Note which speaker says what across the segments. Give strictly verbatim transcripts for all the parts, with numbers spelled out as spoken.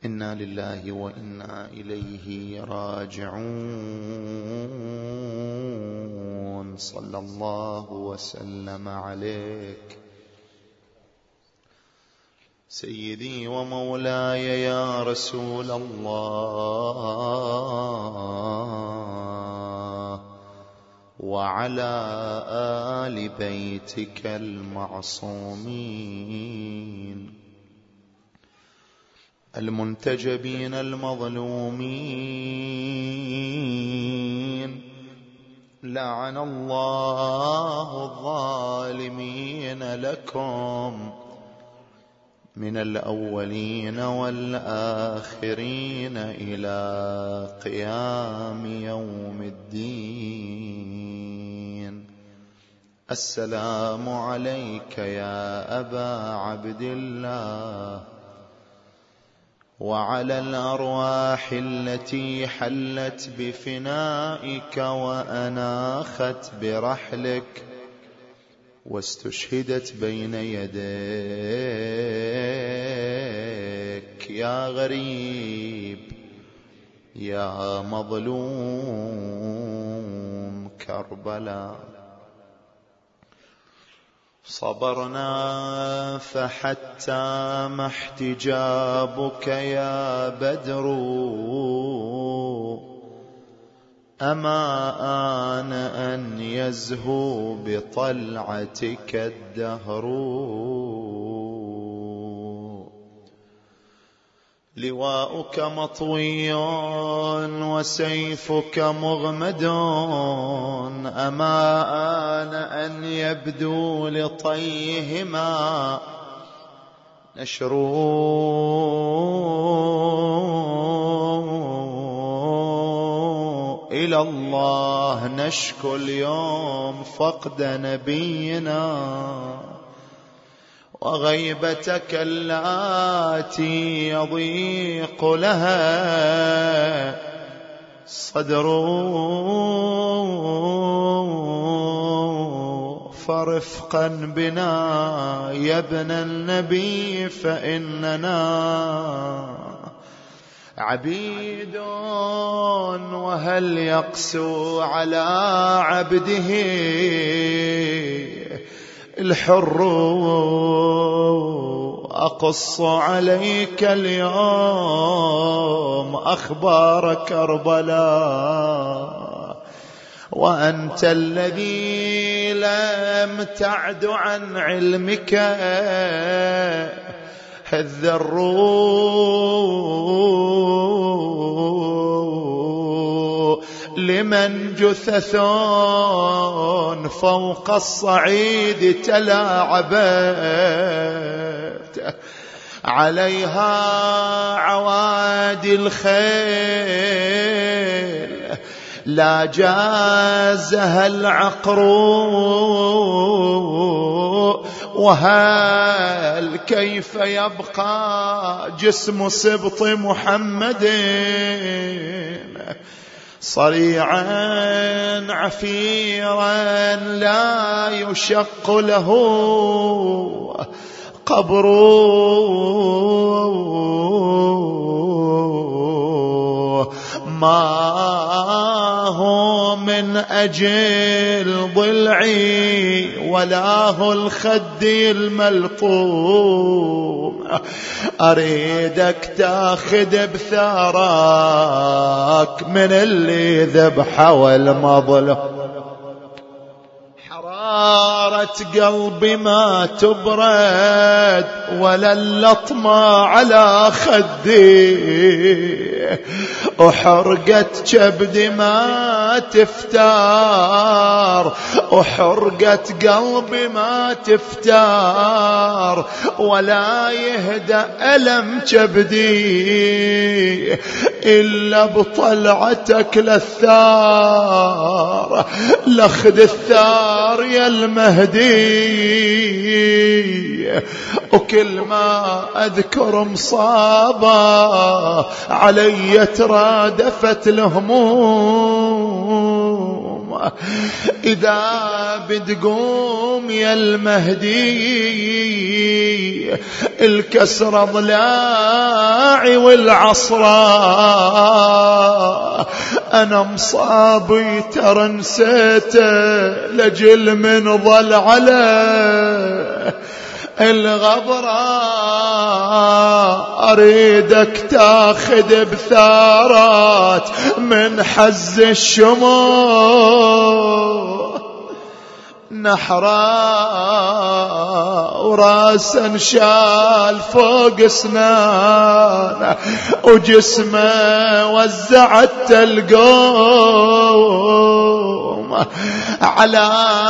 Speaker 1: إنا لله وإنا إليه راجعون. صلى الله وسلم عليك سيدي ومولاي يا رسول الله، وعلى آل بيتك المعصومين المنتجبين المظلومين. لعن الله الظالمين لكم من الأولين والآخرين إلى قيام يوم الدين. السلام عليك يا أبا عبد الله، وعلى الأرواح التي حلت بفنائك وأناخت برحلك واستشهدت بين يديك يا غريب يا مظلوم كربلاء. صبرنا فحتى ما احتجابك يا بدر، أما آن أن يزهو بطلعتك الدهر. لواؤك مطوي وسيفك مغمد، أما آن أن يبدو لطيهما نشر. إلى الله نشكو اليوم فقد نبينا، وغيبتك التي يضيق لها صدر. فرفقا بنا يا ابن النبي، فإننا عبيد، وهل يقسو على عبده الحر. أقص عليك اليوم أخبار كربلاء، وأنت الذي لم تعد عن علمك الذر. لمن جثث فوق الصعيد تلاعبت عليها عوادي الخيل، لا جازها العقر. وهل كيف يبقى جسم سبط محمد صريعا عفيرا لا يشق له قبر. ما هو من أجل ضلعي ولا هو الخد الملطوم، أريدك تاخذ بثارك من اللي ذبح والمظلم. حرارة قلبي ما تبرد ولا اللطمة على خدي، وحرقت كبدي ما تفتار، وحرقت قلبي ما تفتار، ولا يهدأ ألم كبدي إلا بطلعتك للثار. لخذ الثار يا المهدي، وكل ما أذكر مصابة علي ترادفت الهموم. إذا بتقوم يا المهدي الكسر ضلاعي الراعي والعصرة أنا مصابي ترى نسيته لجل من ظل عليه الغبرة أريدك تاخذ بثارات من حز الشموع نحرا وراسا شال فوق سنانه وجسمه وزعت القوم على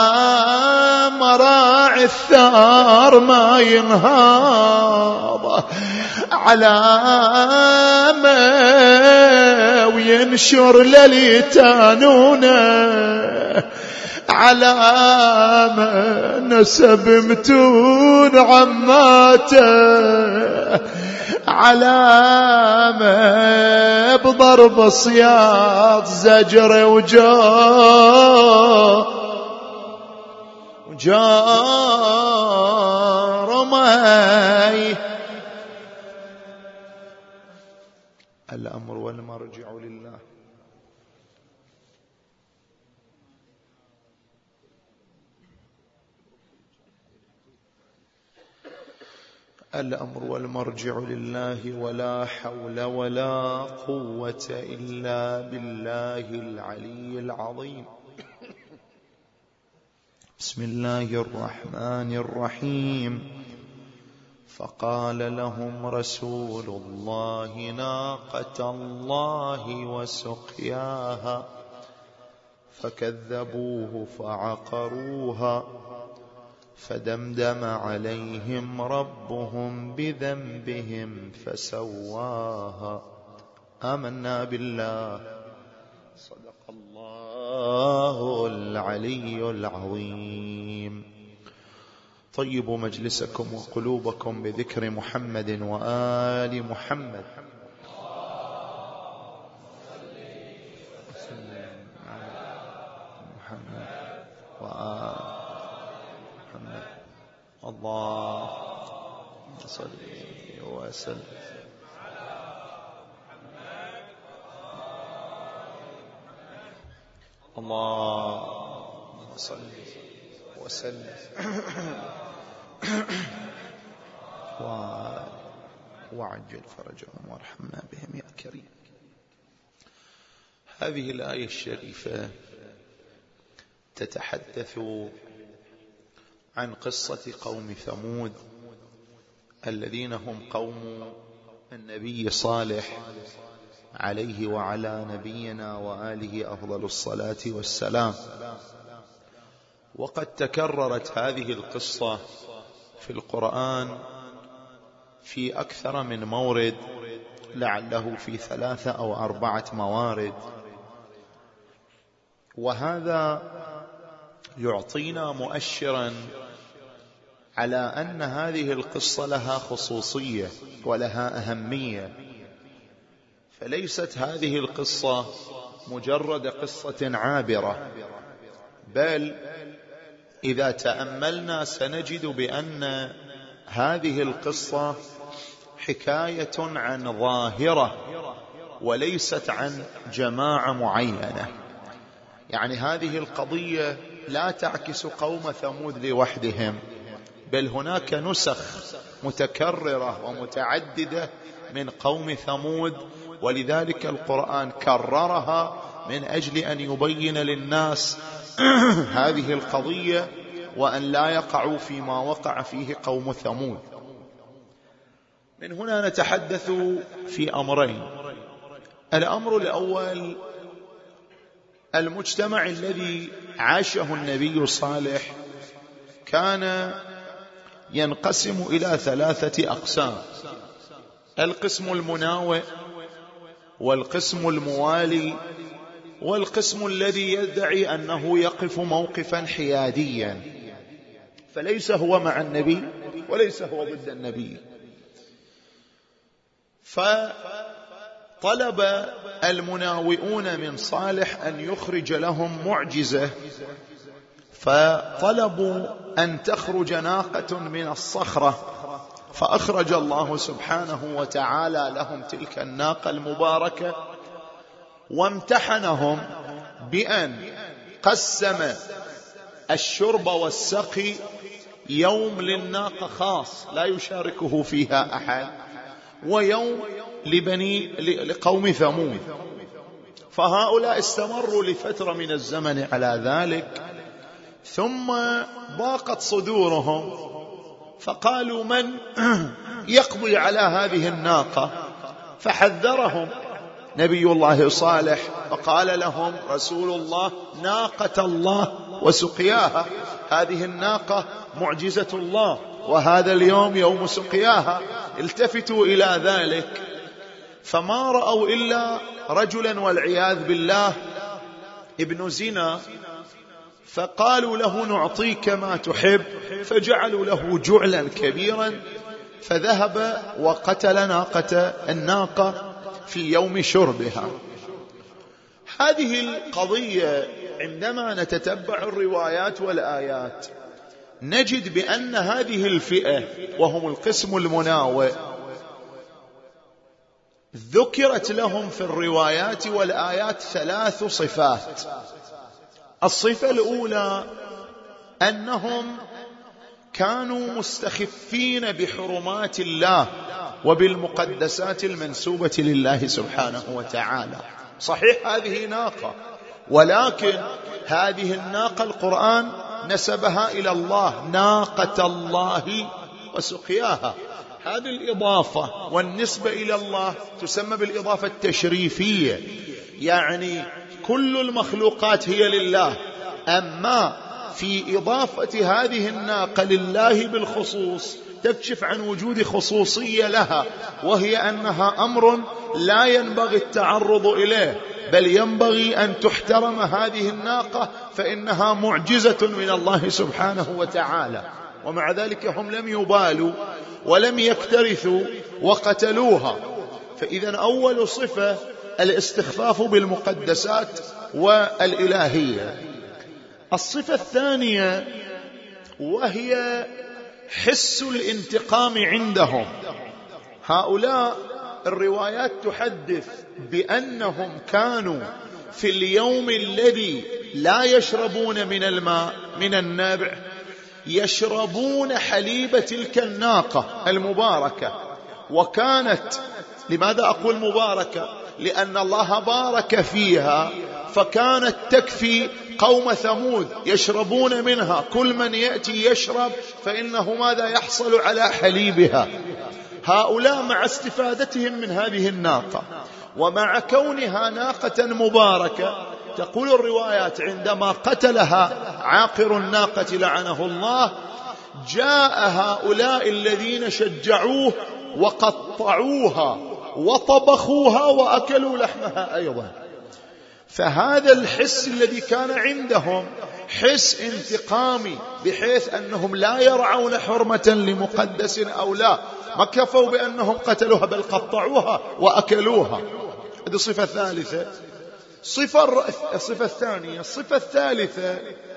Speaker 1: مراعي الثار ما ينهض علامة وينشر لليتانونه علامة نسب متون عماته علامة بضرب صياط زجر وجار وجار ماي الأمر والمرجع لله الأمر والمرجع لله ولا حول ولا قوة إلا بالله العلي العظيم. بسم الله الرحمن الرحيم. فقال لهم رسول الله ناقة الله وسقياها فكذبوه فعقروها فدمدم عليهم ربهم بذنبهم فسواها. آمنا بالله. صدق الله العلي العظيم. طيبوا مجلسكم وقلوبكم بذكر محمد وآل محمد. محمد وآل الله صل وسلم. الله صل وسلم وعجل فرجهم وارحمنا بهم يا كريم. هذه الآية الشريفة تتحدث عن قصة قوم ثمود الذين هم قوم النبي صالح عليه وعلى نبينا وآله أفضل الصلاة والسلام. وقد تكررت هذه القصة في القرآن في أكثر من مورد، لعله في ثلاثة أو أربعة موارد، وهذا يعطينا مؤشرا على أن هذه القصة لها خصوصية ولها أهمية. فليست هذه القصة مجرد قصة عابرة، بل إذا تأملنا سنجد بأن هذه القصة حكاية عن ظاهرة وليست عن جماعة معينة. يعني هذه القضية لا تعكس قوم ثمود لوحدهم، بل هناك نسخ متكررة ومتعددة من قوم ثمود، ولذلك القرآن كررها من أجل أن يبين للناس هذه القضية وأن لا يقعوا فيما وقع فيه قوم ثمود. من هنا نتحدث في أمرين. الأمر الأول المجتمع الذي عاشه النبي صالح كان ينقسم إلى ثلاثة أقسام: القسم المناوئ، والقسم الموالي، والقسم الذي يدعي أنه يقف موقفا حياديا، فليس هو مع النبي وليس هو ضد النبي. فطلب المناوئون من صالح أن يخرج لهم معجزة، فطلبوا أن تخرج ناقة من الصخرة فأخرج الله سبحانه وتعالى لهم تلك الناقة المباركة، وامتحنهم بأن قسم الشرب والسقي يوم للناقة خاص لا يشاركه فيها أحد، ويوم لبني لقوم ثمود. فهؤلاء استمروا لفترة من الزمن على ذلك، ثم ضاقت صدورهم فقالوا من يقضي على هذه الناقة؟ فحذرهم نبي الله صالح فقال لهم رسول الله: ناقة الله وسقياها، هذه الناقة معجزة الله، وهذا اليوم يوم سقياها، التفتوا إلى ذلك. فما رأوا إلا رجلا والعياذ بالله ابن زنا، فقالوا له: نعطيك ما تحب، فجعلوا له جعلا كبيرا، فذهب وقتل ناقة الناقة في يوم شربها. هذه القضية عندما نتتبع الروايات والآيات نجد بأن هذه الفئة وهم القسم المناوئ ذكرت لهم في الروايات والآيات ثلاث صفات. الصفة الأولى أنهم كانوا مستخفين بحرمات الله وبالمقدسات المنسوبة لله سبحانه وتعالى. صحيح هذه ناقة، ولكن هذه الناقة القرآن نسبها إلى الله، ناقة الله وسقياها. هذه الإضافة والنسبة إلى الله تسمى بالإضافة التشريفية، يعني كل المخلوقات هي لله، أما في إضافة هذه الناقة لله بالخصوص تكشف عن وجود خصوصية لها، وهي أنها أمر لا ينبغي التعرض إليه، بل ينبغي أن تحترم هذه الناقة، فإنها معجزة من الله سبحانه وتعالى. ومع ذلك هم لم يبالوا ولم يكترثوا وقتلوها. فإذا أول صفة الاستخفاف بالمقدسات والإلهية. الصفة الثانية وهي حس الانتقام عندهم. هؤلاء الروايات تحدث بأنهم كانوا في اليوم الذي لا يشربون من الماء من النبع يشربون حليب تلك الناقة المباركة، وكانت، لماذا أقول مباركة؟ لأن الله بارك فيها، فكانت تكفي قوم ثمود يشربون منها، كل من يأتي يشرب فإنه ماذا يحصل على حليبها. هؤلاء مع استفادتهم من هذه الناقة ومع كونها ناقة مباركة، تقول الروايات عندما قتلها عاقر الناقة لعنه الله، جاء هؤلاء الذين شجعوه وقطعوها وطبخوها وأكلوا لحمها أيضا. فهذا الحس الذي كان عندهم حس انتقامي، بحيث أنهم لا يرعون حرمة لمقدس أو لا، ما كفوا بأنهم قتلوها بل قطعوها وأكلوها. هذه صفة ثالثة. صفة الصفة الثانية الصفة الثالثة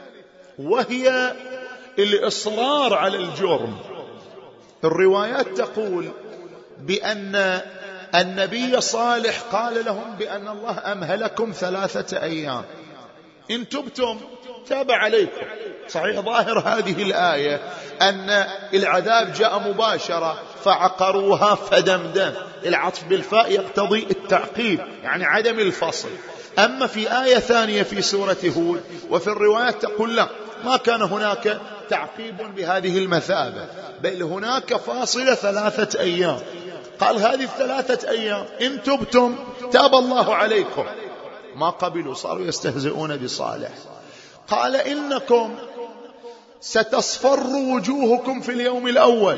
Speaker 1: وهي الإصرار على الجرم. الروايات تقول بأن النبي صالح قال لهم بأن الله أمهلكم ثلاثة أيام، إن تبتم تاب عليكم. صحيح ظاهر هذه الآية أن العذاب جاء مباشرة، فعقروها فدمدم. العطف بالفاء يقتضي التعقيب، يعني عدم الفصل. أما في آية ثانية في سورة هود وفي الروايات تقول لا، ما كان هناك تعقيب بهذه المثابة، بل هناك فاصلة ثلاثة أيام. قال هذه الثلاثة أيام إن تبتم تاب الله عليكم. ما قبلوا، صاروا يستهزئون بصالح. قال إنكم ستصفر وجوهكم في اليوم الأول،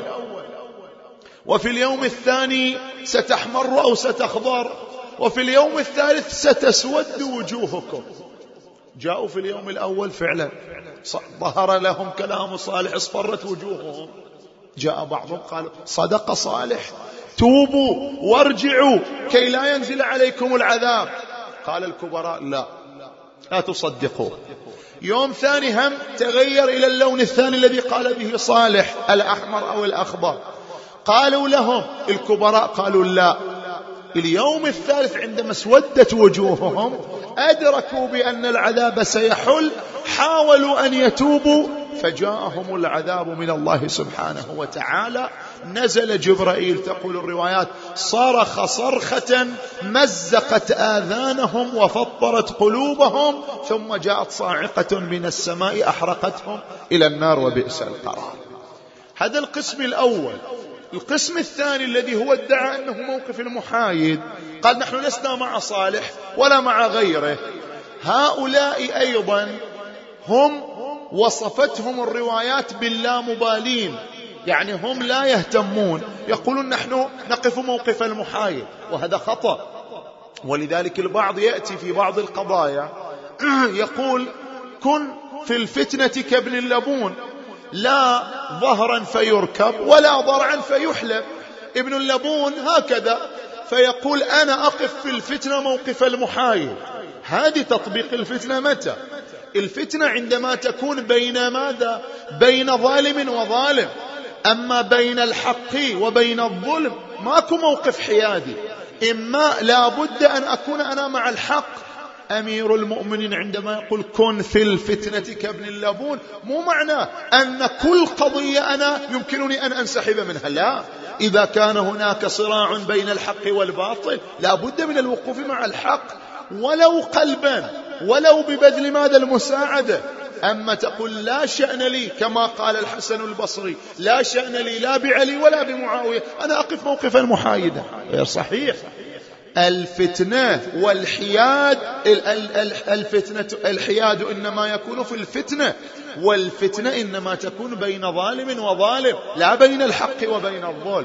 Speaker 1: وفي اليوم الثاني ستحمر أو ستخضر، وفي اليوم الثالث ستسود وجوهكم. جاءوا في اليوم الأول فعلا ظهر لهم كلام صالح، اصفرت وجوههم. جاء بعضهم قال صدق صالح، توبوا وارجعوا كي لا ينزل عليكم العذاب. قال الكبراء لا لا تصدقوا. يوم ثاني هم تغير إلى اللون الثاني الذي قال به صالح، الأحمر أو الأخضر. قالوا لهم الكبراء قالوا لا. اليوم الثالث عندما اسودت وجوههم أدركوا بأن العذاب سيحل، حاولوا أن يتوبوا فجاءهم العذاب من الله سبحانه وتعالى. نزل جبرائيل تقول الروايات صرخ صرخة مزقت آذانهم وفطرت قلوبهم، ثم جاءت صاعقة من السماء أحرقتهم إلى النار وبئس القرار. هذا القسم الأول. القسم الثاني الذي هو ادعى أنه موقف المحايد، قال نحن لسنا مع صالح ولا مع غيره. هؤلاء أيضا هم وصفتهم الروايات باللامبالين، يعني هم لا يهتمون، يقولون نحن نقف موقف المحايد، وهذا خطأ. ولذلك البعض يأتي في بعض القضايا يقول كن في الفتنة كابن اللبون، لا ظهرا فيركب ولا ضرعا فيحلب. ابن اللبون هكذا، فيقول أنا أقف في الفتنة موقف المحايد. هذه تطبيق الفتنة متى؟ الفتنة عندما تكون بين ماذا؟ بين ظالم وظالم. أما بين الحق وبين الظلم ماكو موقف حيادي، إما لا بد أن أكون أنا مع الحق. أمير المؤمنين عندما يقول كن في الفتنة كابن اللبون مو معناه أن كل قضية أنا يمكنني أن أنسحب منها، لا. إذا كان هناك صراع بين الحق والباطل لا بد من الوقوف مع الحق ولو قلبا، ولو ببذل ماذا؟ المساعدة. أما تقول لا شأن لي كما قال الحسن البصري، لا شأن لي لا بعلي ولا بمعاوية، أنا أقف موقف المحايدة، غير صحيح. الفتنة والحياد، الفتنة الحياد إنما يكون في الفتنة، والفتنة إنما تكون بين ظالم وظالم، لا بين الحق وبين الظلم.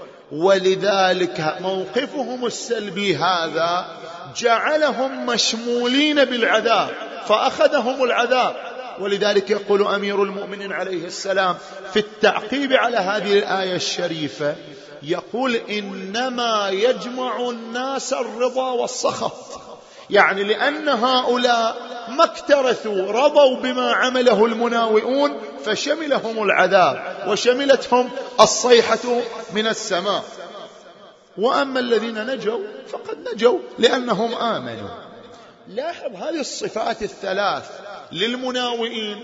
Speaker 1: ولذلك موقفهم السلبي هذا جعلهم مشمولين بالعذاب، فأخذهم العذاب. ولذلك يقول أمير المؤمنين عليه السلام في التعقيب على هذه الآية الشريفة، يقول إنما يجمع الناس الرضا والسخط، يعني لأن هؤلاء ما اكترثوا، رضوا بما عمله المناوئون فشملهم العذاب وشملتهم الصيحة من السماء. وأما الذين نجوا فقد نجوا لأنهم آمنوا. لاحظ هذه الصفات الثلاث للمناوئين،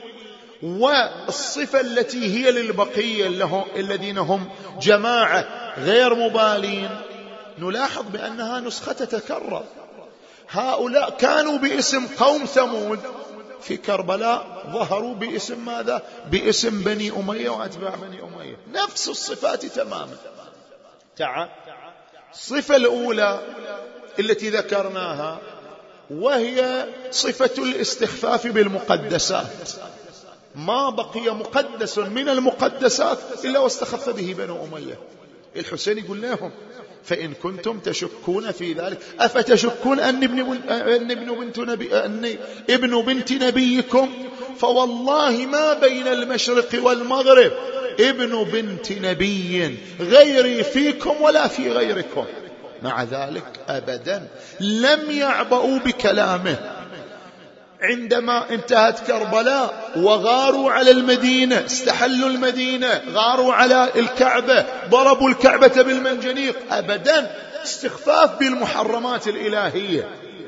Speaker 1: والصفة التي هي للبقية الذين هم جماعة غير مبالين، نلاحظ بأنها نسخة تتكرر. هؤلاء كانوا باسم قوم ثمود، في كربلاء ظهروا باسم ماذا؟ باسم بني أمية وأتباع بني أمية، نفس الصفات تماما. تعال الصفة الأولى التي ذكرناها وهي صفة الاستخفاف بالمقدسات، ما بقي مقدس من المقدسات إلا واستخف به بنو أمية. الحسين يقول لهم فإن كنتم تشكون في ذلك أفتشكون أن ابن, أن ابن, بنت, نبي أن ابن بنت نبيكم، فوالله ما بين المشرق والمغرب ابن بنت نبي غيري فيكم ولا في غيركم. مع ذلك أبدا لم يعبأوا بكلامه. عندما انتهت كربلاء وغاروا على المدينة، استحلوا المدينة، غاروا على الكعبة، ضربوا الكعبة بالمنجنيق، أبدا استخفاف بالمحرمات الإلهية.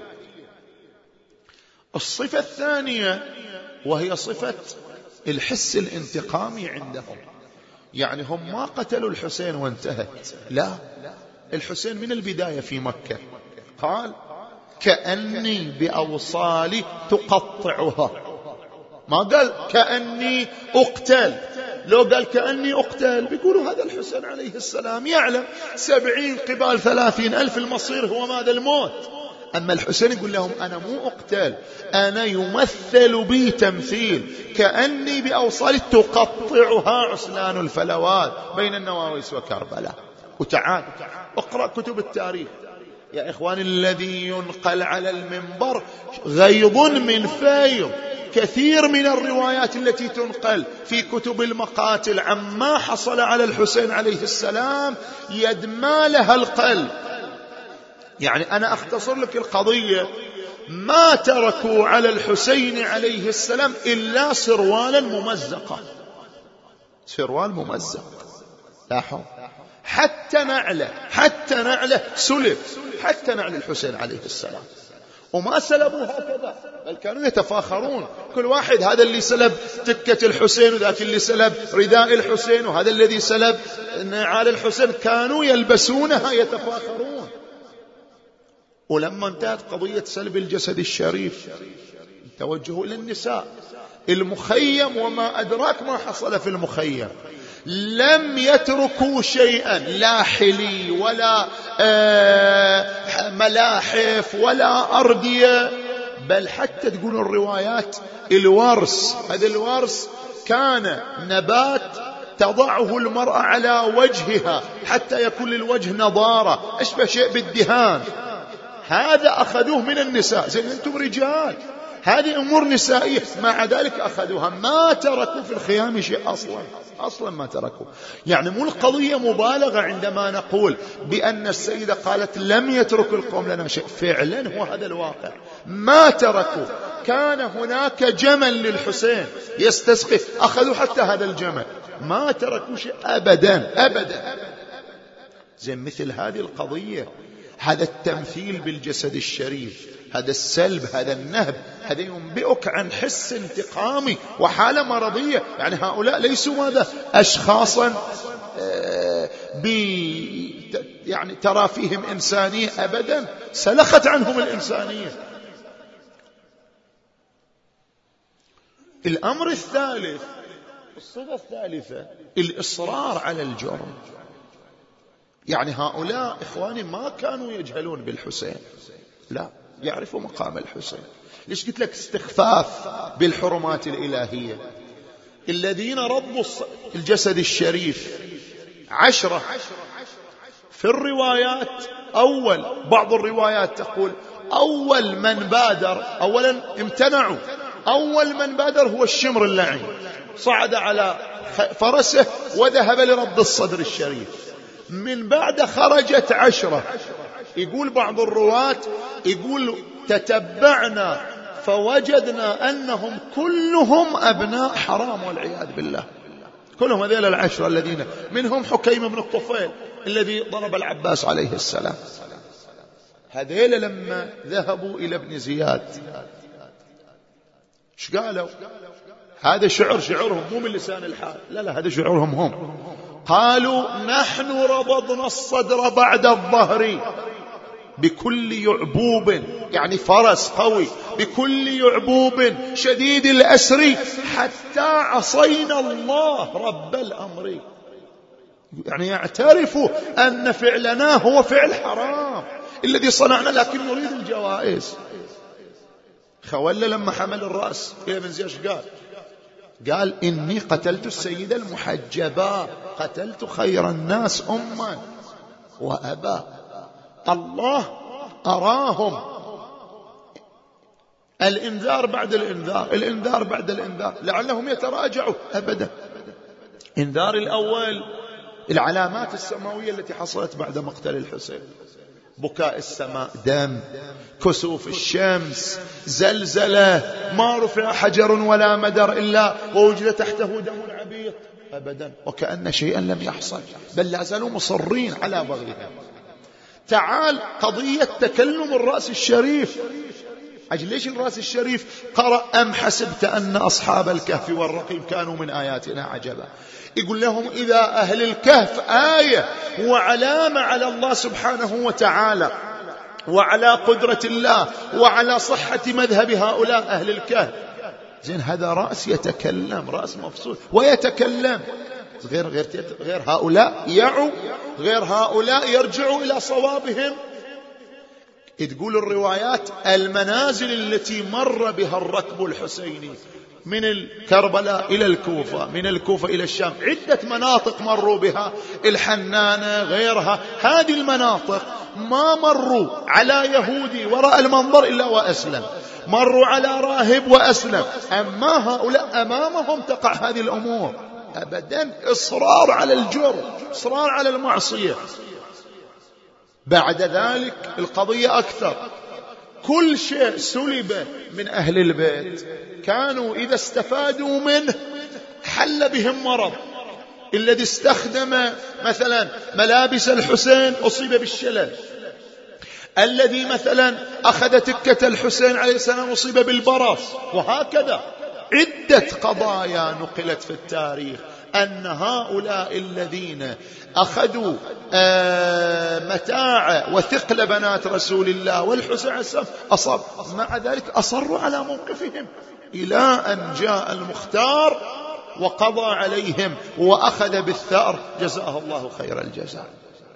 Speaker 1: الصفة الثانية وهي صفة الحس الانتقامي عندهم، يعني هم ما قتلوا الحسين وانتهت، لا، الحسين من البداية في مكة قال كأني بأوصالي تقطعها، ما قال كأني أقتل. لو قال كأني أقتل بيقولوا هذا الحسين عليه السلام يعلم سبعين قبال ثلاثين ألف المصير هو ماذا؟ الموت. أما الحسين يقول لهم أنا مو أقتل، أنا يمثل بي تمثيل، كأني بأوصالي تقطعها عسلان الفلوات بين النواويس وكربلاء. وتعال اقرأ كتب التاريخ يا إخواني، الذي ينقل على المنبر غيض من فيض. كثير من الروايات التي تنقل في كتب المقاتل عما حصل على الحسين عليه السلام يدمى لها القلب. يعني أنا أختصر لك القضية، ما تركوا على الحسين عليه السلام إلا سروالا ممزقا، سروال ممزق. لاحظ حتى نعله حتى نعله سلب، حتى نعل الحسين عليه السلام، وما سلبوا هكذا بل كانوا يتفاخرون، كل واحد هذا اللي سلب تكة الحسين وذاك اللي سلب رداء الحسين وهذا الذي سلب نعال الحسين، كانوا يلبسونها يتفاخرون. ولما انتهت قضية سلب الجسد الشريف توجهوا إلى النساء. المخيم وما أدراك ما حصل في المخيم، لم يتركوا شيئا، لا حلي ولا آه ملاحف ولا أردية، بل حتى تقول الروايات الورس، هذا الورس كان نبات تضعه المرأة على وجهها حتى يكون للوجه نضارة أشبه شيء بالدهان، هذا أخذوه من النساء. زين أنتم رجال، هذه أمور نسائية، مع ذلك أخذوها، ما تركوا في الخيام شيء أصلا أصلا ما تركوا. يعني مو القضية مبالغة عندما نقول بأن السيدة قالت لم يترك القوم لنا شيء، فعلا هو هذا الواقع، ما تركوا. كان هناك جمل للحسين يستسقي، أخذوا حتى هذا الجمل، ما تركوا شيء أبدا أبدا. زين مثل هذه القضية، هذا التمثيل بالجسد الشريف، هذا السلب، هذا النهب، هذا ينبئك عن حس انتقامي وحالة مرضية. يعني هؤلاء ليسوا ماذا أشخاصا آه بي يعني ترى فيهم إنسانية أبدا، سلخت عنهم الإنسانية. الأمر الثالث، الصفة الثالثة، الإصرار على الجرم. يعني هؤلاء إخواني ما كانوا يجهلون بالحسين، لا، يعرفوا مقام الحسين. ليش قلت لك استخفاف بالحرمات الإلهية؟ الذين ربوا الجسد الشريف عشرة في الروايات. أول بعض الروايات تقول أول من بادر، أولا امتنعوا، أول من بادر هو الشمر اللعين، صعد على فرسه وذهب لرب الصدر الشريف. من بعد خرجت عشرة، يقول بعض الرواة يقول تتبعنا فوجدنا أنهم كلهم أبناء حرام والعياذ بالله، كلهم هذول العشرة الذين منهم حكيم بن الطفيل الذي ضرب العباس عليه السلام. هذول لما ذهبوا إلى ابن زياد ايش قالوا؟ هذا شعر شعرهم مو من لسان الحال، لا لا هذا شعرهم هم. قالوا نحن ربضنا الصدر بعد الظهر بكل يعبوب، يعني فرس قوي، بكل يعبوب شديد الأسر حتى عصينا الله رب الأمر. يعني يعترفوا أن فعلنا هو فعل حرام الذي صنعنا، لكن نريد الجوائز. خولة لما حمل الرأس إلى من زياش قال قال إني قتلت السيدة المحجبة، قتلت خير الناس أما وأبا. الله أراهم الإنذار بعد الإنذار، الإنذار بعد الإنذار، لعلهم يتراجعوا أبدا. إنذار الأول العلامات السماوية التي حصلت بعد مقتل الحسين، بكاء السماء دم، كسوف الشمس، زلزلة، ما رفع حجر ولا مدر إلا ووجد تحته دم عبيط أبدا، وكأن شيئا لم يحصل، بل لا زالوا مصرين على بغيها. تعال قضية تكلم الرأس الشريف. أجل ليش الرأس الشريف قرأ أم حسبت أن أصحاب الكهف والرقيم كانوا من آياتنا عجبا؟ يقول لهم إذا أهل الكهف آية وعلامة على الله سبحانه وتعالى وعلى قدرة الله وعلى صحة مذهب هؤلاء أهل الكهف، زين هذا رأس يتكلم، رأس مفصول ويتكلم، غير غير غير هؤلاء يعوا، غير هؤلاء يرجعوا إلى صوابهم. تقول الروايات المنازل التي مر بها الركب الحسيني من الكربلاء إلى الكوفة، من الكوفة إلى الشام، عدة مناطق مروا بها، الحنانة غيرها. هذه المناطق ما مروا على يهودي وراء المنظر إلا وأسلم، مروا على راهب وأسلم، أما هؤلاء أمامهم تقع هذه الأمور أبدا. إصرار على الجرم، إصرار على المعصية. بعد ذلك القضية أكثر، كل شيء سلب من أهل البيت كانوا إذا استفادوا منه حل بهم مرض. الذي استخدم مثلا ملابس الحسين أصيب بالشلل، الذي مثلا أخذ تكة الحسين عليه السلام أصيب بالبرص، وهكذا عدة قضايا نقلت في التاريخ أن هؤلاء الذين أخذوا متاع وثقل بنات رسول الله والحسين عليه السلام أصاب، مع ذلك أصروا على موقفهم إلى أن جاء المختار وقضى عليهم وأخذ بالثأر، جزاه الله خير الجزاء.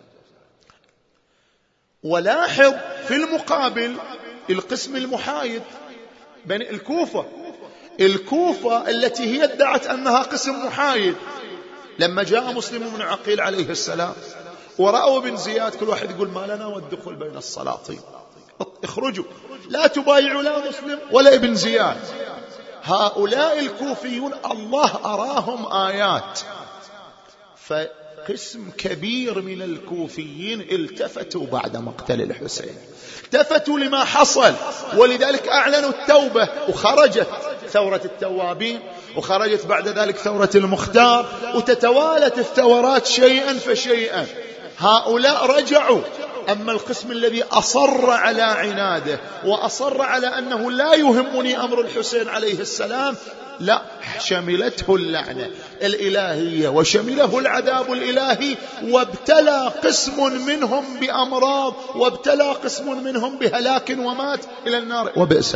Speaker 1: ولاحظ في المقابل القسم المحايد بني الكوفة، الكوفة التي هي ادعت أنها قسم محايد، لما جاء مسلم بن عقيل عليه السلام ورأوا بن زياد كل واحد يقول ما لنا والدخول بين السلاطين، اخرجوا لا تبايعوا لا مسلم ولا ابن زياد. هؤلاء الكوفيون الله أراهم آيات، فقسم كبير من الكوفيين التفتوا بعد مقتل الحسين، التفتوا لما حصل، ولذلك أعلنوا التوبة، وخرجت ثورة التوابين، وخرجت بعد ذلك ثورة المختار، وتتوالت الثورات شيئا فشيئا. هؤلاء رجعوا. أما القسم الذي أصر على عناده وأصر على أنه لا يهمني أمر الحسين عليه السلام، لا، شملته اللعنة الإلهية وشمله العذاب الإلهي، وابتلى قسم منهم بأمراض، وابتلى قسم منهم بهلاك ومات إلى النار وبئس.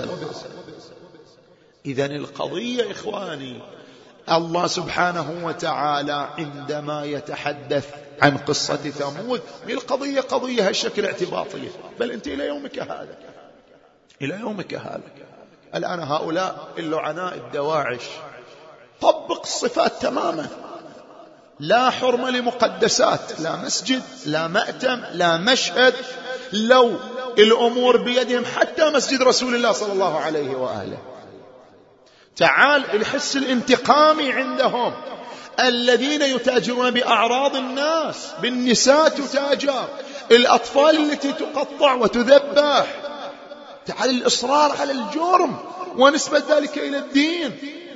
Speaker 1: إذن القضية إخواني، الله سبحانه وتعالى عندما يتحدث عن قصة ثمود، القضية قضية هالشكل اعتباطية، بل أنت إلى يومك هذا إلى يومك هذا الآن هؤلاء اللعناء الدواعش طبق الصفات تماما، لا حرمة لمقدسات، لا مسجد لا مأتم لا مشهد، لو الأمور بيدهم حتى مسجد رسول الله صلى الله عليه وآله. تعال الحس الانتقامي عندهم، الذين يتاجرون بأعراض الناس، بالنساء تتاجر، الأطفال التي تقطع وتذبح، تعال الإصرار على الجرم ونسبة ذلك إلى الدين.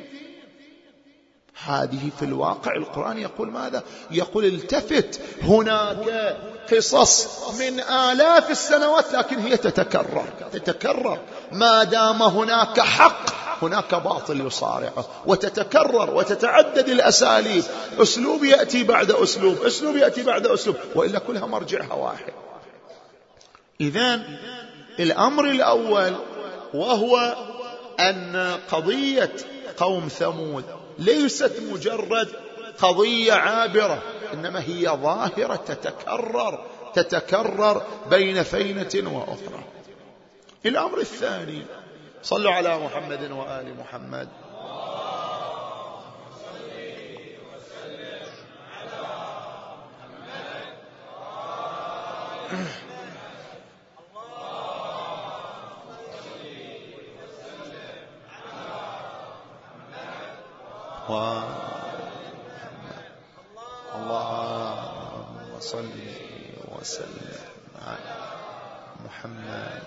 Speaker 1: هذه في الواقع القرآن يقول ماذا؟ يقول التفت، هناك قصص من آلاف السنوات لكن هي تتكرر تتكرر، ما دام هناك حق هناك باطل يصارعه، وتتكرر وتتعدد الأساليب، أسلوب يأتي بعد أسلوب، أسلوب يأتي بعد أسلوب، وإلا كلها مرجعها واحد. إذن الأمر الأول وهو أن قضية قوم ثمود ليست مجرد قضية عابرة، إنما هي ظاهرة تتكرر تتكرر بين فينة وأخرى. الأمر الثاني، صلوا على محمد وآل محمد. اللهم صل وسلم على محمد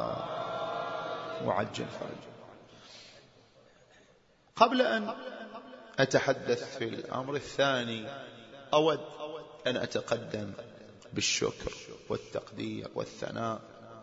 Speaker 1: وعجل فرجه. قبل أن أتحدث في الأمر الثاني، أود أن أتقدم بالشكر والتقدير والثناء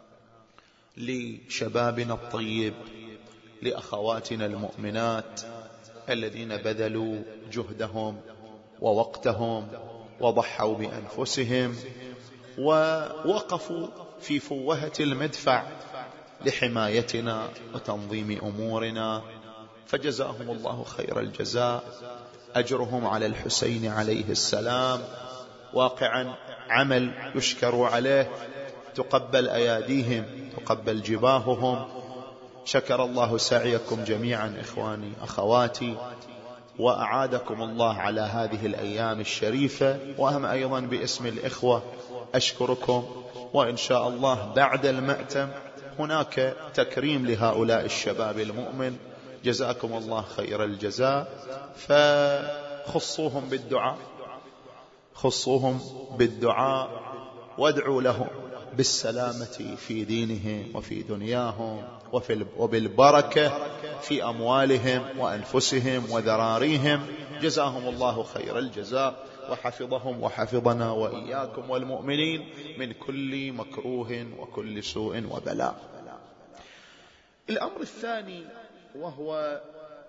Speaker 1: لشبابنا الطيب، لأخواتنا المؤمنات الذين بذلوا جهدهم ووقتهم وضحوا بأنفسهم ووقفوا في فوهة المدفع لحمايتنا وتنظيم أمورنا، فجزاهم الله خير الجزاء. أجرهم على الحسين عليه السلام واقعا عمل يشكر عليه، تقبل أياديهم تقبل جباههم. شكر الله سعيكم جميعا إخواني أخواتي، وأعادكم الله على هذه الأيام الشريفة. وأهم أيضا باسم الإخوة أشكركم، وإن شاء الله بعد المأتم هناك تكريم لهؤلاء الشباب المؤمن، جزاكم الله خير الجزاء. فخصوهم بالدعاء خصوهم بالدعاء وادعوا لهم بالسلامة في دينهم وفي دنياهم وبالبركة في أموالهم وأنفسهم وذراريهم. جزاهم الله خير الجزاء وحفظهم وحفظنا وإياكم والمؤمنين من كل مكروه وكل سوء وبلاء. الأمر الثاني وهو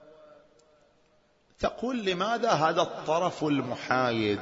Speaker 1: تقول لماذا هذا الطرف المحايد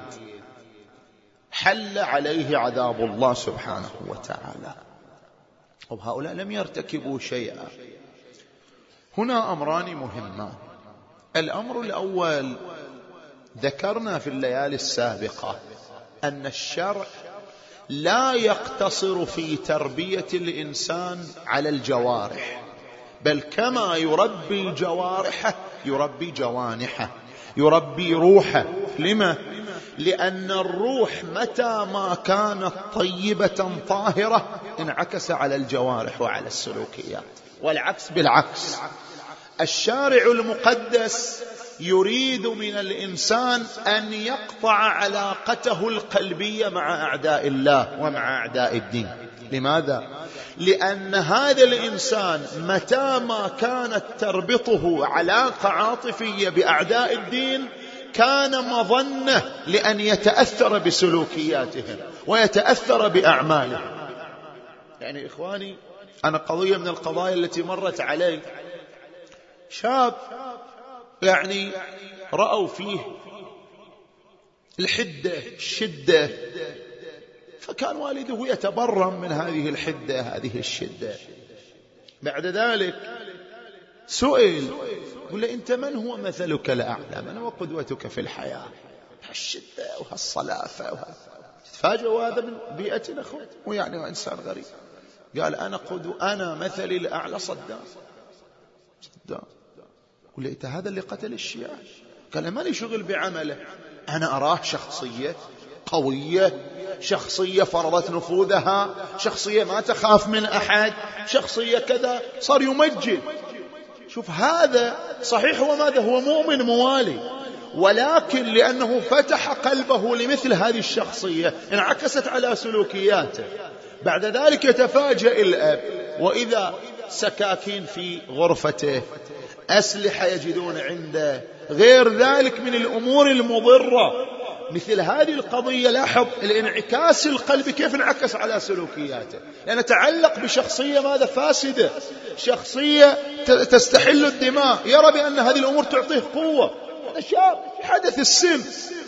Speaker 1: حل عليه عذاب الله سبحانه وتعالى وهؤلاء لم يرتكبوا شيئا؟ هنا أمران مهمان. الأمر الأول، ذكرنا في الليالي السابقة أن الشرع لا يقتصر في تربية الإنسان على الجوارح، بل كما يربي جوارحه يربي جوانحه، يربي روحه. لما؟ لأن الروح متى ما كانت طيبة طاهرة انعكس على الجوارح وعلى السلوكيات، والعكس بالعكس. الشارع المقدس يريد من الإنسان أن يقطع علاقته القلبية مع أعداء الله ومع أعداء الدين. لماذا؟ لأن هذا الإنسان متى ما كانت تربطه علاقة عاطفية بأعداء الدين كان مظنة لأن يتأثر بسلوكياتهم ويتأثر بأعمالهم. يعني إخواني، أنا قضية من القضايا التي مرت علي، شاب يعني رأوا فيه الحدة الشدة، فكان والده يتبرم من هذه الحدة هذه الشدة. بعد ذلك سئل، قل له أنت من هو مثلك الأعلى؟ من هو قدوتك في الحياة؟ هالشدة وهالصلافة وه... تفاجئوا هذا من بيئتنا أخوة، ويعني إنسان غريب. قال أنا قدو أنا مثلي الأعلى صدام. صدام قل له أنت هذا اللي قتل الشيعة؟ قال ما لي شغل بعمله، أنا أراه شخصية قوية، شخصية فرضت نفوذها، شخصية ما تخاف من أحد، شخصية كذا. صار يمجد. شوف، هذا صحيح هو ماذا؟ هو مؤمن موالي، ولكن لأنه فتح قلبه لمثل هذه الشخصية انعكست على سلوكياته. بعد ذلك يتفاجأ الأب وإذا سكاكين في غرفته، أسلحة يجدون عنده، غير ذلك من الأمور المضرة. مثل هذه القضية لاحظ الانعكاس القلبي كيف انعكس على سلوكياته، لأنه تعلق بشخصية ماذا؟ فاسدة، شخصية تستحل الدماء، يرى بأن هذه الأمور تعطيه قوة. هذا شاب حدث السن،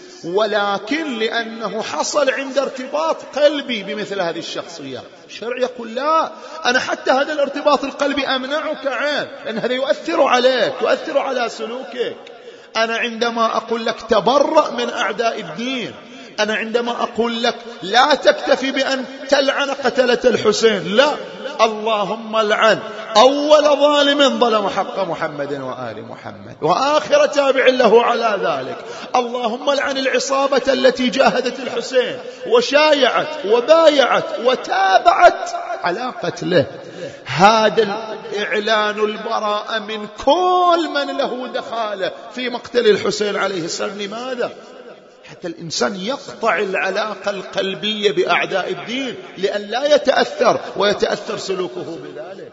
Speaker 1: ولكن لأنه حصل عند ارتباط قلبي بمثل هذه الشخصية، الشرع يقول لا، أنا حتى هذا الارتباط القلبي أمنعك عنه، لأن هذا يؤثر عليك، يؤثر على سلوكك. أنا عندما أقول لك تبرأ من أعداء الدين، أنا عندما أقول لك لا تكتفي بأن تلعن قتلة الحسين، لا، اللهم لعن أول ظالم ظلم حق محمد وآل محمد وآخر تابع له على ذلك، اللهم لعن العصابة التي جاهدت الحسين وشايعت وبايعت وتابعت على قتله. هذا إعلان البراءة من كل من له دخالة في مقتل الحسين عليه السلام. لماذا؟ حتى الإنسان يقطع العلاقة القلبية بأعداء الدين لأن لا يتأثر ويتأثر سلوكه بذلك.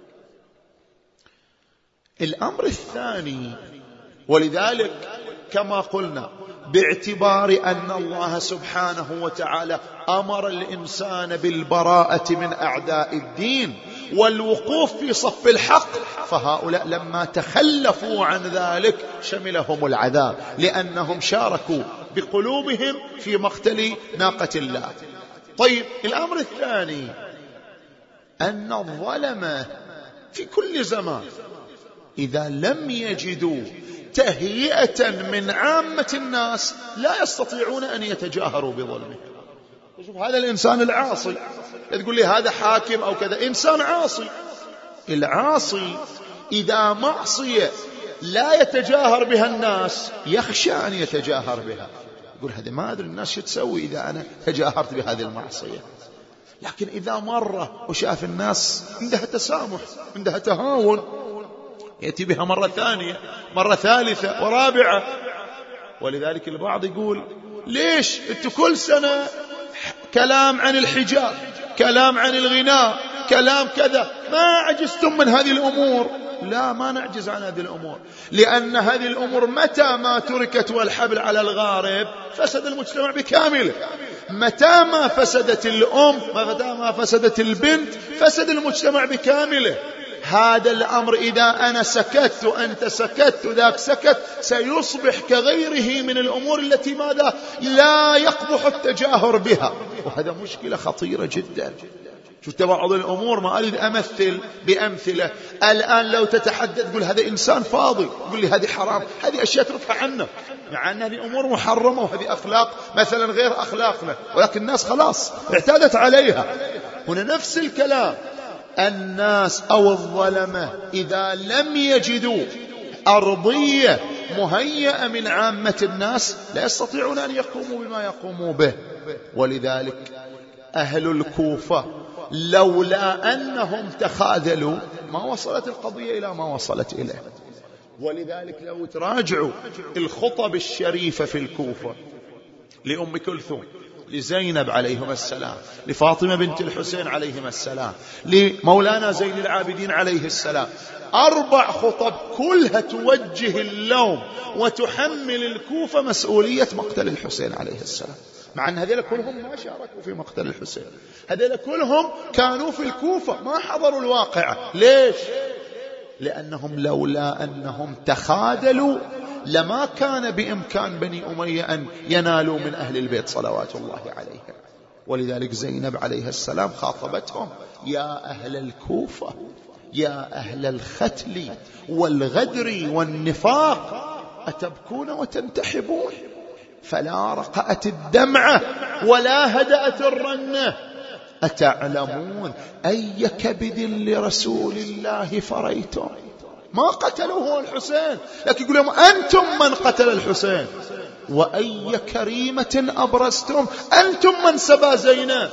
Speaker 1: الأمر الثاني، ولذلك كما قلنا باعتبار أن الله سبحانه وتعالى أمر الإنسان بالبراءة من أعداء الدين والوقوف في صف الحق، فهؤلاء لما تخلفوا عن ذلك شملهم العذاب لأنهم شاركوا بقلوبهم في مقتل ناقة الله. طيب، الأمر الثاني أن الظلمة في كل زمان إذا لم يجدوا تهيئة من عامة الناس لا يستطيعون أن يتجاهروا بظلمه. شوف هذا الإنسان العاصي، تقول لي هذا حاكم أو كذا، إنسان عاصي. العاصي إذا معصية لا يتجاهر بها الناس يخشى أن يتجاهر بها، يقول هذا ما أدري الناس شو تسوي إذا أنا تجاهرت بهذه المعصية. لكن إذا مرة وشاف الناس عندها تسامح عندها تهاون يأتي بها مرة ثانية مرة ثالثة ورابعة. ولذلك البعض يقول ليش أنتوا كل سنة كلام عن الحجاب، كلام عن الغناء، كلام كذا. ما عجزتم من هذه الأمور؟ لا، ما نعجز عن هذه الأمور، لأن هذه الأمور متى ما تركت والحبل على الغارب فسد المجتمع بكامله. متى ما فسدت الأم، متى ما فسدت البنت، فسد المجتمع بكامله. هذا الأمر إذا أنا سكت وأنت سكت وذاك سكت سيصبح كغيره من الأمور التي ماذا لا يقبح التجاهر بها، وهذا مشكلة خطيرة جدا. شفت بعض الأمور، ما أريد أمثل بأمثلة، الآن لو تتحدث تقول هذا إنسان فاضي، يقول لي هذه حرام، هذه أشياء ترفع عنه، مع أن هذه أمور محرمة وهذه أخلاق مثلا غير أخلاقنا، ولكن الناس خلاص اعتادت عليها. هنا نفس الكلام، الناس أو الظلمة إذا لم يجدوا أرضية مهيئة من عامة الناس لا يستطيعون أن يقوموا بما يقوموا به. ولذلك أهل الكوفة لولا أنهم تخاذلوا ما وصلت القضية إلى ما وصلت إليه. ولذلك لو تراجعوا الخطب الشريفة في الكوفة لأم كلثوم، لزينب عليهما السلام، لفاطمة بنت الحسين عليهما السلام، لمولانا زين العابدين عليه السلام، أربع خطب كلها توجه اللوم وتحمل الكوفة مسؤولية مقتل الحسين عليه السلام، مع أن هذول كلهم ما شاركوا في مقتل الحسين، هذول كلهم كانوا في الكوفة ما حضروا الواقعة. ليش؟ لأنهم لولا أنهم تخاذلوا لما كان بإمكان بني أمية أن ينالوا من أهل البيت صلوات الله عليهم. ولذلك زينب عليه السلام خاطبتهم: يا أهل الكوفة، يا أهل الختل والغدر والنفاق، أتبكون وتنتحبون؟ فلا رقأت الدمعة ولا هدأت الرنة، أتعلمون أي كبد لرسول الله فريتم؟ ما قتلوه هو الحسين، لكن يقول لهم أنتم من قتل الحسين. وأي كريمة أبرزتم، أنتم من سبى زينب.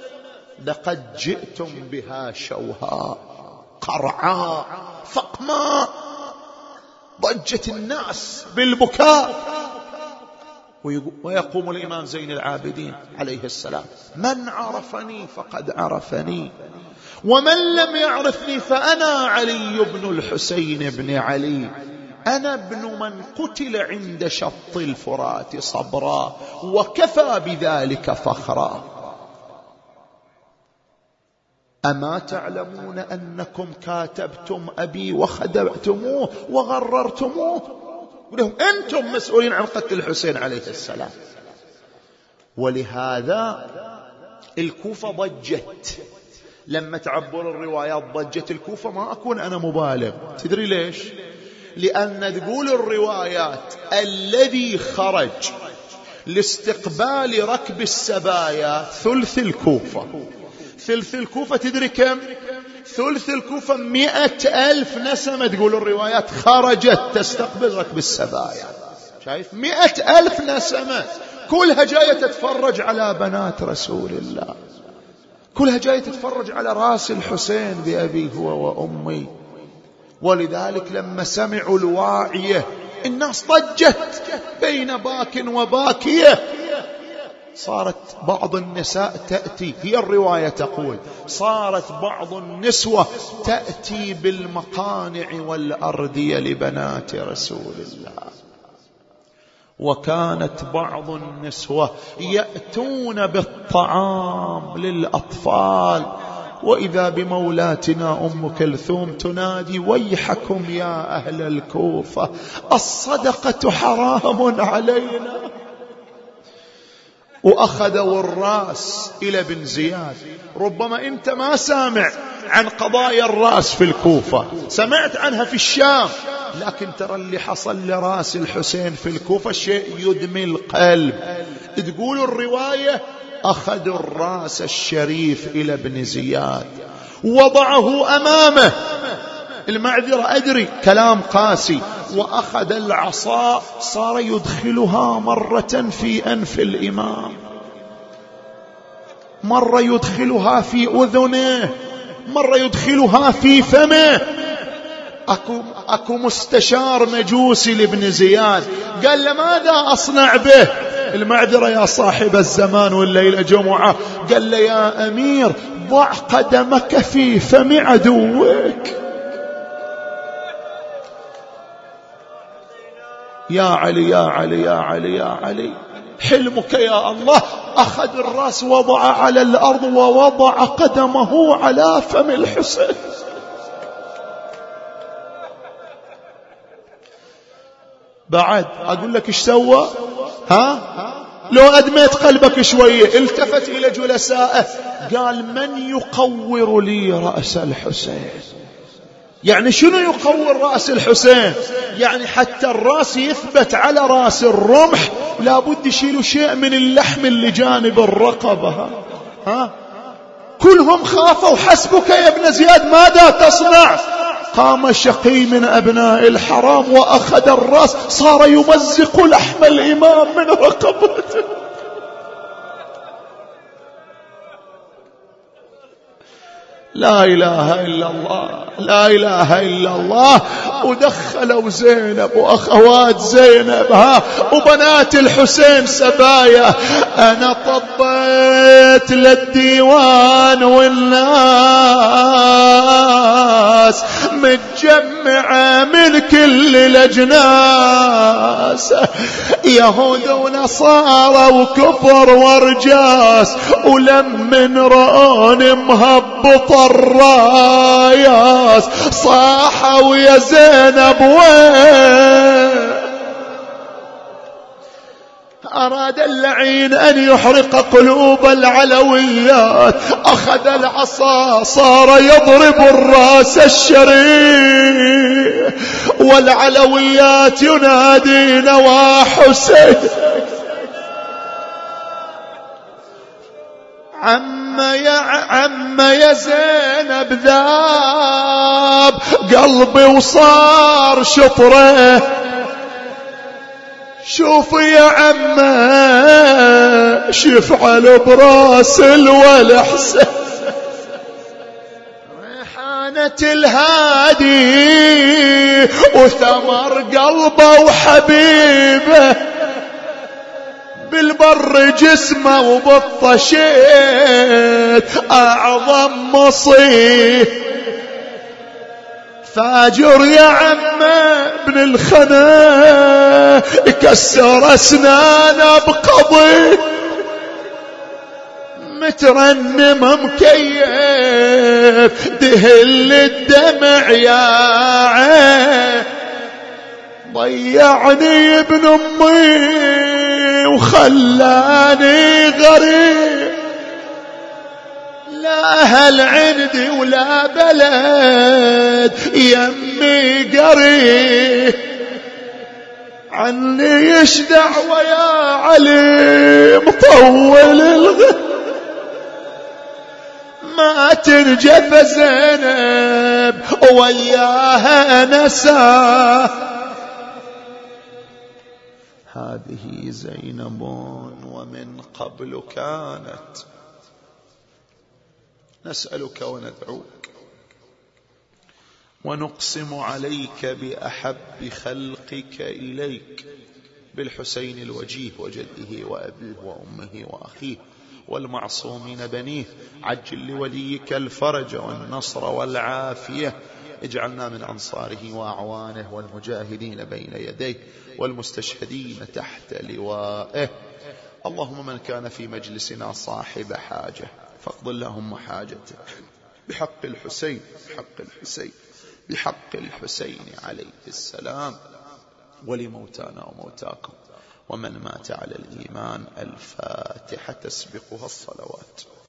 Speaker 1: لقد جئتم بها شوهاء قرعاء فقماء. ضجت الناس بالبكاء، ويقوم الإمام زين العابدين عليه السلام: من عرفني فقد عرفني، ومن لم يعرفني فأنا علي بن الحسين بن علي، أنا ابن من قتل عند شط الفرات صبرا، وكفى بذلك فخرا. أما تعلمون أنكم كاتبتم أبي وخدعتموه وغررتموه؟ ولهم أنتم مسؤولين عن قتل الحسين عليه السلام. ولهذا الكوفة ضجت، لما تعبر الروايات ضجت الكوفة. ما أكون أنا مبالغ، تدري ليش؟ لأن تقول الروايات الذي خرج لاستقبال ركب السبايا ثلث الكوفة. ثلث الكوفة تدري كم؟ ثلث الكوفة مئة ألف نسمة، تقول الروايات خرجت تستقبل ركب السبايا. شايف؟ مئة ألف نسمة كلها جاية تتفرج على بنات رسول الله، كلها جاية تتفرج على راس الحسين بأبي هو وأمي. ولذلك لما سمعوا الواعية الناس ضجت بين باك وباكية. صارت بعض النساء تأتي، هي الرواية تقول صارت بعض النسوة تأتي بالمقانع والأردية لبنات رسول الله، وكانت بعض النسوة يأتون بالطعام للأطفال، وإذا بمولاتنا أم كلثوم تنادي: ويحكم يا أهل الكوفة، الصدقة حرام علينا. وأخذوا الرأس إلى بن زياد. ربما أنت ما سامع عن قضايا الرأس في الكوفة، سمعت عنها في الشام، لكن ترى اللي حصل لرأس الحسين في الكوفة شيء يدمي القلب. تقول الرواية: أخذوا الرأس الشريف إلى بن زياد، وضعه أمامه، المعذرة أدري كلام قاسي، وأخذ العصا صار يدخلها مرة في أنف الإمام، مرة يدخلها في أذنه، مرة يدخلها في فمه. أكو, أكو مستشار مجوسي لابن زياد قال له: ماذا أصنع به؟ المعذرة يا صاحب الزمان والليلة جمعة. قال له يا أمير ضع قدمك في فم عدوك. يا علي يا علي يا علي يا علي حلمك يا الله. أخذ الرأس وضع على الأرض ووضع قدمه على فم الحسين. بعد أقول لك إيش سوى؟ ها؟ لو أدميت قلبك شوية التفت إلى جلسائه قال من يقور لي رأس الحسين؟ يعني شنو يقور رأس الحسين؟ يعني حتى الرأس يثبت على رأس الرمح لابد يشيلوا شيء من اللحم اللي جانب الرقبة. ها؟ ها؟ كلهم خافوا. حسبك يا ابن زياد ماذا تصنع؟ قام شقي من أبناء الحرام وأخذ الرأس صار يمزق لحم الإمام من رقبته. لا إله إلا الله لا إله إلا الله. ودخلوا زينب وأخوات زينب ها وبنات الحسين سبايا. أنا طبيت للديوان والناس متجمعة من كل الأجناس يهود ونصارى وكفر ورجاس ولمن رأون مهبط الراياس صاحوا يا زينب وين. أراد اللعين أن يحرق قلوب العلويات أخذ العصا صار يضرب الرأس الشريف والعلويات ينادين وحسين عم يا عم يا زينب ذاب قلبي وصار شطره. شوف يا عم شفعل براس الولحسن ريحانة الهادي وثمر قلبه وحبيبه بالبر جسمه وبالطشيت أعظم مصيب. فاجر يا عم ابن الخنا يكسر اسنانه بقضي مترنم مكيف دهل الدمع يا عين ضيعني ابن امي وخلاني غريب لا أهل عندي ولا بلد يمي قريب عني يشدع ويا علي مطول الغ ما ترجف زينب وياها نسى. هذه زينب ومن قبل كانت. نسألك وندعوك ونقسم عليك بأحب خلقك إليك بالحسين الوجيه وجده وأبيه وأمه وأخيه والمعصومين بنيه. عجل لوليك الفرج والنصر والعافية. اجعلنا من أنصاره وأعوانه والمجاهدين بين يديه والمستشهدين تحت لوائه. اللهم من كان في مجلسنا صاحب حاجة فاقض اللهم حاجته بحق الحسين بحق الحسين بحق الحسين عليه السلام ولموتانا وموتاكم ومن مات على الإيمان. الفاتحة تسبقها الصلوات.